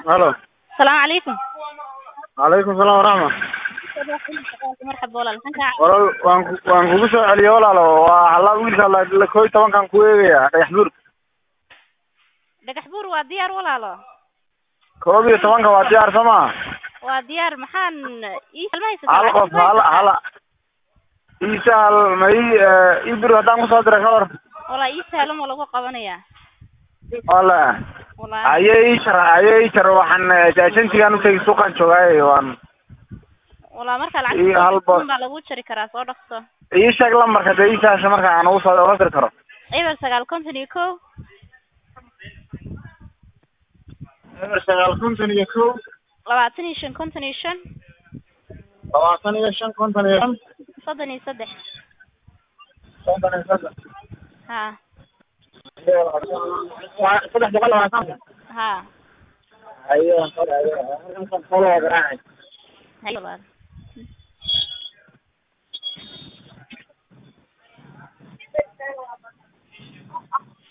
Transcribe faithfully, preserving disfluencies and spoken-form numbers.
الو. السلام عليكم. عليكم السلام ورحمة. مرحبا ولا الحين والله وان وان kugu soo celiyo walaalo waa halla wiilka la kooy toban kan ku eegaya dhagax buur dhagax buur waa diyaar walaalo koob iyo toban ka waa diyaar sama waa diyaar maxaan ii halmaysa hal qof hal hal isal may ibir hadaan ku soo diray kawar wala ii sahlo ma lagu qabanaya wala wala ayay shar ayay shar waxaan ajantigan u tagay suuqan joogay waan wala marka lacag ma lagu jari karaa soo dhaqso ii sheeg lambarka deeysha marka aan u soo dir karo eber sagaal konton iyo kow eber sagaal konton iyo kow labaatan iyo shan konton iyo shan labaatan iyo shan konton iyo shan soddon iyo saddex soddon iyo saddex ha saddex boqol labaatan ha ayo ayo